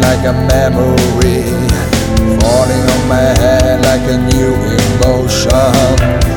like a memory, falling on my head like a new emotion.